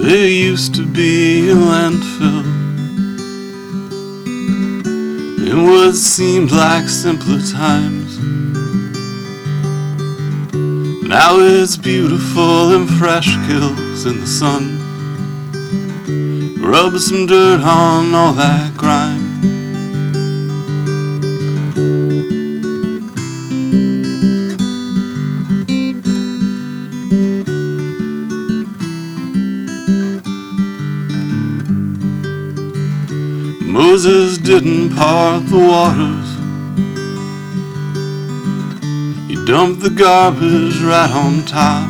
There used to be a landfill in what seemed like simpler times. Now it's beautiful and fresh kills in the sun. Rub some dirt on all that grime. Moses didn't part the waters. He dumped the garbage right on top.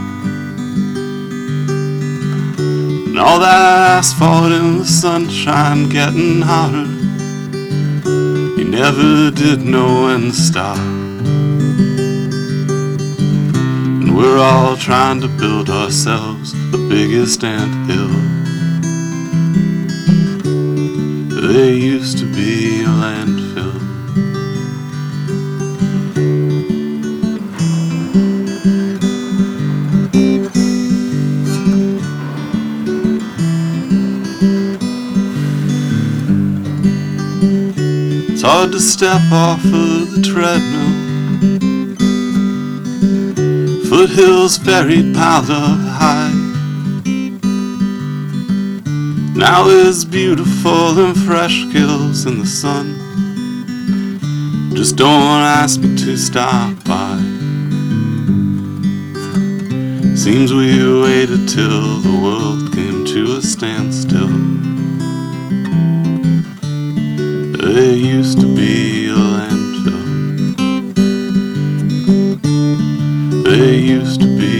And all that asphalt in the sunshine getting hotter, he never did know when to stop. And we're all trying to build ourselves the biggest anthill. There used to be a landfill. It's hard to step off of the treadmill. Foothills buried piled up high. Now it's beautiful and fresh kills in the sun. Just don't ask me to stop by. Seems we waited till the world came to a standstill. There used to be a landfill. There used to be